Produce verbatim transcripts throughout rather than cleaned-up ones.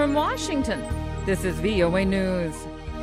From Washington, this is V O A News.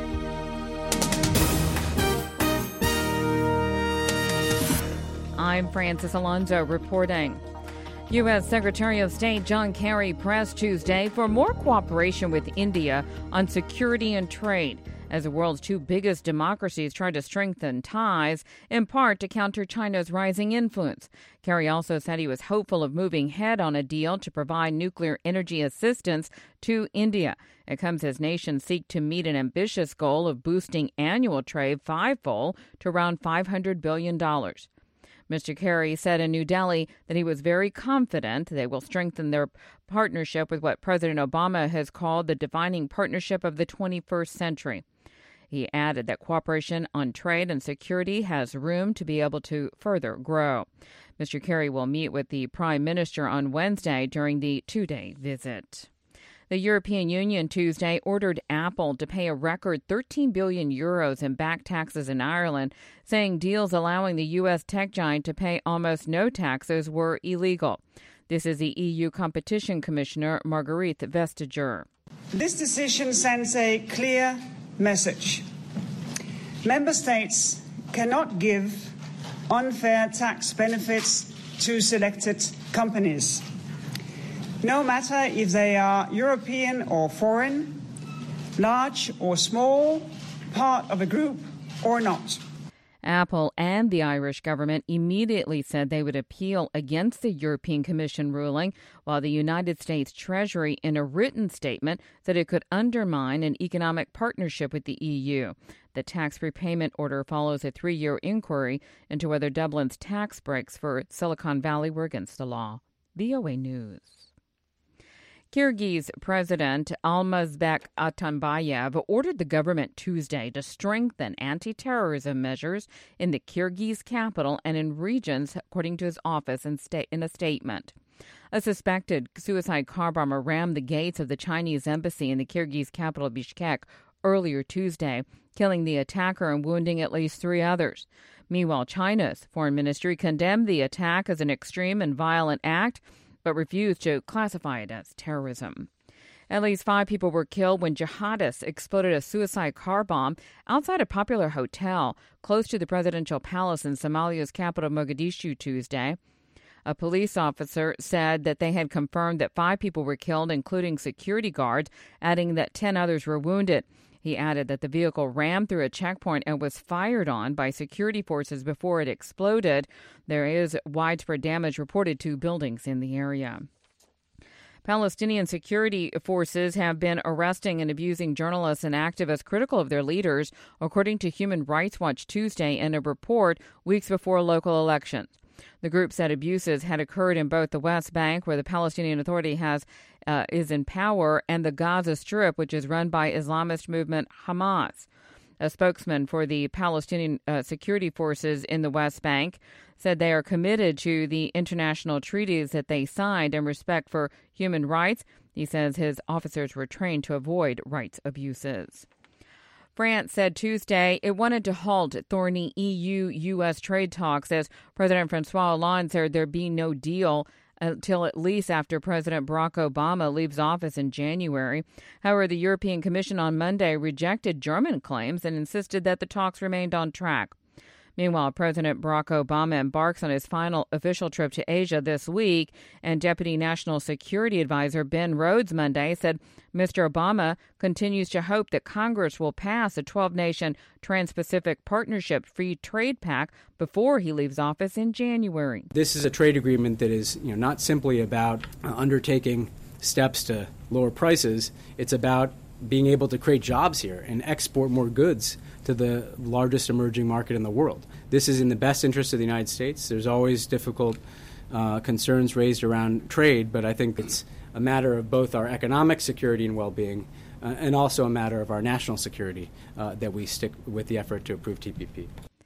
I'm Francis Alonso reporting. U S. Secretary of State John Kerry pressed Tuesday for more cooperation with India on security and trade as the world's two biggest democracies try to strengthen ties, in part to counter China's rising influence. Kerry also said he was hopeful of moving ahead on a deal to provide nuclear energy assistance to India. It comes as nations seek to meet an ambitious goal of boosting annual trade fivefold to around five hundred billion dollars. Mister Kerry said in New Delhi that he was very confident they will strengthen their partnership with what President Obama has called the defining partnership of the twenty-first century. He added that cooperation on trade and security has room to be able to further grow. Mister Kerry will meet with the Prime Minister on Wednesday during the two-day visit. The European Union Tuesday ordered Apple to pay a record thirteen billion euros in back taxes in Ireland, saying deals allowing the U S tech giant to pay almost no taxes were illegal. This is the E U Competition Commissioner Margrethe Vestager. This decision sends a clear message. Member states cannot give unfair tax benefits to selected companies, no matter if they are European or foreign, large or small, part of a group or not. Apple and the Irish government immediately said they would appeal against the European Commission ruling, while the United States Treasury, in a written statement, said it could undermine an economic partnership with the E U. The tax repayment order follows a three-year inquiry into whether Dublin's tax breaks for Silicon Valley were against the law. V O A News. Kyrgyz President Almazbek Atambayev ordered the government Tuesday to strengthen anti-terrorism measures in the Kyrgyz capital and in regions, according to his office in, sta- in a statement. A suspected suicide car bomber rammed the gates of the Chinese embassy in the Kyrgyz capital Bishkek earlier Tuesday, killing the attacker and wounding at least three others. Meanwhile, China's foreign ministry condemned the attack as an extreme and violent act, but refused to classify it as terrorism. At least five people were killed when jihadists exploded a suicide car bomb outside a popular hotel close to the presidential palace in Somalia's capital, Mogadishu, Tuesday. A police officer said that they had confirmed that five people were killed, including security guards, adding that ten others were wounded. He added that the vehicle rammed through a checkpoint and was fired on by security forces before it exploded. There is widespread damage reported to buildings in the area. Palestinian security forces have been arresting and abusing journalists and activists critical of their leaders, according to Human Rights Watch Tuesday in a report weeks before local elections. The group said abuses had occurred in both the West Bank, where the Palestinian Authority has uh, is in power, and the Gaza Strip, which is run by Islamist movement Hamas. A spokesman for the Palestinian uh, security forces in the West Bank said they are committed to the international treaties that they signed and respect for human rights. He says his officers were trained to avoid rights abuses. France said Tuesday it wanted to halt thorny E U U S trade talks as President François Hollande said there'd be no deal until at least after President Barack Obama leaves office in January. However, the European Commission on Monday rejected German claims and insisted that the talks remained on track. Meanwhile, President Barack Obama embarks on his final official trip to Asia this week, and Deputy National Security Advisor Ben Rhodes Monday said Mister Obama continues to hope that Congress will pass a twelve-nation Trans-Pacific Partnership Free Trade Pact before he leaves office in January. This is a trade agreement that is, you know, not simply about uh, undertaking steps to lower prices. It's about being able to create jobs here and export more goods to the largest emerging market in the world. This is in the best interest of the United States. There's always difficult uh, concerns raised around trade, but I think it's a matter of both our economic security and well-being uh, and also a matter of our national security uh, that we stick with the effort to approve T P P.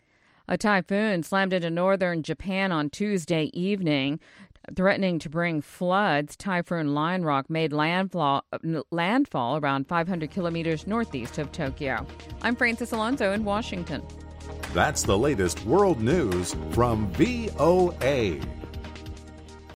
A typhoon slammed into northern Japan on Tuesday evening, threatening to bring floods. Typhoon Lionrock made landfall, landfall around five hundred kilometers northeast of Tokyo. I'm Francis Alonso in Washington. That's the latest world news from V O A.